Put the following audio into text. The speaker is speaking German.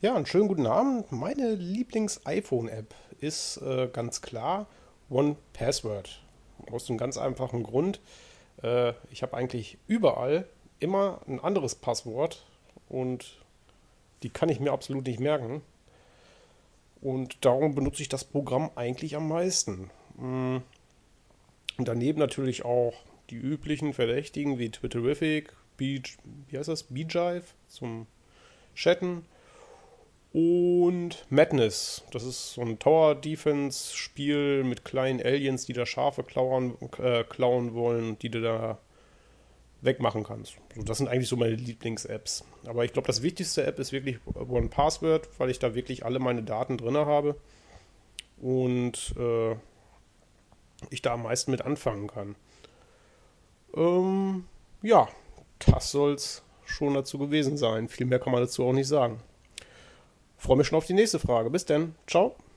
Ja, einen schönen guten Abend. Meine Lieblings-iPhone-App ist ganz klar One Password. Aus einem ganz einfachen Grund. Ich habe eigentlich überall immer ein anderes Passwort und die kann ich mir absolut nicht merken. Und darum benutze ich das Programm eigentlich am meisten. Und daneben natürlich auch die üblichen Verdächtigen wie Twitterific, wie heißt das? Beejive zum Chatten. Und Madness, das ist so ein Tower-Defense-Spiel mit kleinen Aliens, die da Schafe klauen wollen, die du da wegmachen kannst. So, das sind eigentlich so meine Lieblings-Apps. Aber ich glaube, das wichtigste App ist wirklich One Password, weil ich da wirklich alle meine Daten drin habe und ich da am meisten mit anfangen kann. Ja, das soll's schon dazu gewesen sein. Viel mehr kann man dazu auch nicht sagen. Freue mich schon auf die nächste Frage. Bis dann. Ciao.